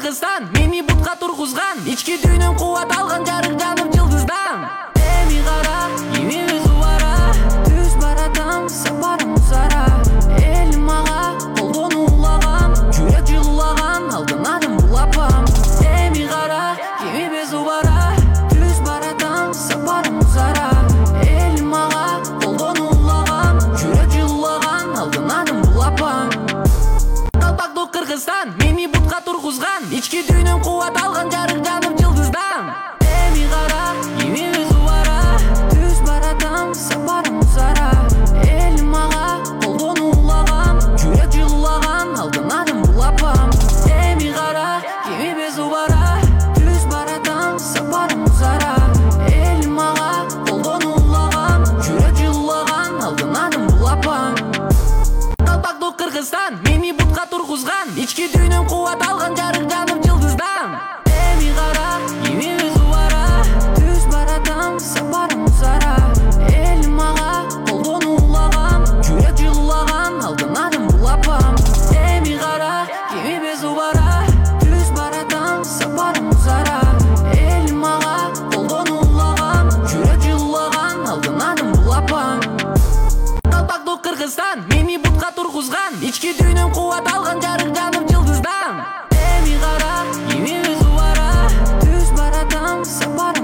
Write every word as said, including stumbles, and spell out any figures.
Кыргызстан мени бутка тургузган, ички дүйнөм кубат алган жарык жаным жылдыздан. Эми кара, имибиз убара, түз баратам, сапарым узара. Элим мага колдон улаган, жүрөк жылулаган, алдын адым булапам. Эми кара, имибиз убара, түз баратам, сапарым узара. Элим мага колдон улаган, жүрөк жылулаган, алдын адым булапам. Калпактуу Кыргызстан мени бутка тургузган, ички дүйнөм кубат алган жарык жаным жылдыздан. Эми кара, имибиз убара, түз баратам, сапарым узара. Элим мага колдон улаган, жүрөк жылулаган, алдын адым булапам. Эми кара, имибиз убара, түз баратам, сапарым узара. Элим мага колдон улаган, жүрөк жылулаган, алдын адым булапам. Калпактуу Кыргызстан мени бутка тургузган, ички дүйнөм кубат алган жарык жаным жылдыздан. Эми кара, имибиз убара, түз баратам, сапарым узара. Элим мага колдон улаган, жүрөк жылулаган, алдын адым булапам. Эми кара, имибиз убара, түз баратам, сапарым узара. Элим мага колдон улаган, жүрөк жылулаган, алдын адым булапам. Калпактуу Кыргызстан мени бутка тургузган, ички дүйнөм кубат алган жарык жаным жылдыздан. Эми кара, имибиз убара, түз баратам, сапарым